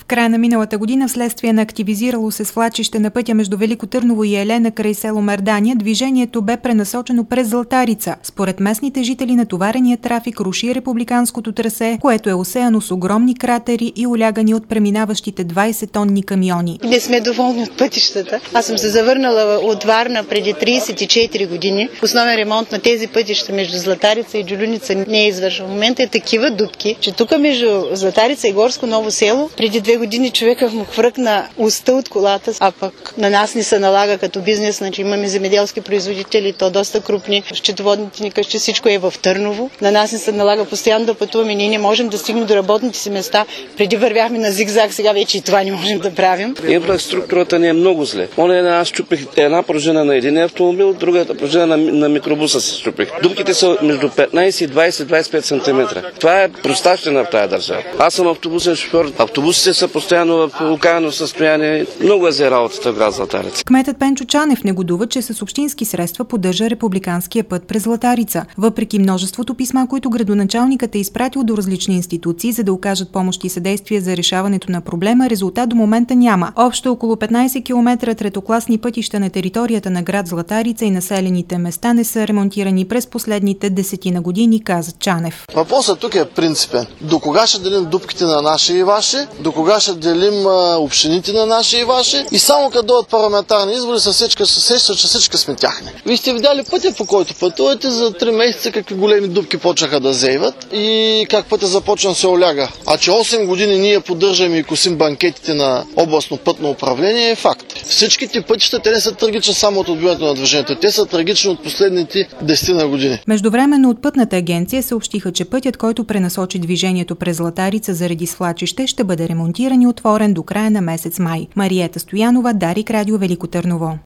В края на миналата година, вследствие на активизирало се свлачище на пътя между Велико Търново и Елена край село Мердания, движението бе пренасочено през Златарица. Според местните жители, натовареният трафик руши републиканското трасе, което е осеяно с огромни кратери и улягани от преминаващите 20-тонни камиони. Не сме доволни от пътищата. Аз съм се завърнала от Варна преди 34 години. Основен ремонт на тези пътища между Златарица и Джолюница не е извършен. В момента е такива дупки, че тук между Златарица и Горско Ново село преди 2 години човека му хвъркна уста от колата, а пък на нас ни се налага като бизнес, значи имаме земеделски производители, то доста крупни, счетоводните ни къщи, всичко е в Търново. На нас ни се налага постоянно да пътуваме, ние не можем да стигнем до работните си места. Преди вървяхме на зигзаг, сега вече и това не можем да правим. Инфраструктурата ни е много зле. Аз чупих една пружина на един автомобил, другата пружина на микробуса се чупих. Дупките са между 15 и 20-25 см. Това е простащина в тази държава. Аз съм автобусен шофьор. Автобусите са постоянно в окаяно състояние. Много е за работата в град Златарица. Кметът Пенчо Чанев негодува, че с общински средства поддържа републиканския път през Златарица. Въпреки множеството писма, които градоначалникът е изпратил до различни институции, за да окажат помощ и съдействие за решаването на проблема, резултат до момента няма. Общо около 15 км третокласни пътища на територията на град Златарица и населените места не са ремонтирани през последните 10 години, каза Чанев. Въпросът тук е принципен. До кога ще делим дупките на наши и ваши, до кога ще делим общините на наши и ваши и само като дойдат парламентарни избори се сещат, че всички сме тяхни. Вие сте видяли пътя, по който пътувате, за 3 месеца какви големи дупки почнаха да зейват и как пътя започна да се оляга. А че 8 години ние поддържаме и косим банкетите на областно пътно управление е факт. Всичките пътища, те не са трагични само от отбиването на движението, те са трагични от последните 10 години. Междувременно от Пътната агенция съобщиха, че пътят, който пренасочи движението през Златарица заради свлачище, ще бъде ремонтиран и отворен до края на месец май. Мариета Стоянова, Дарик Радио, Велико Търново.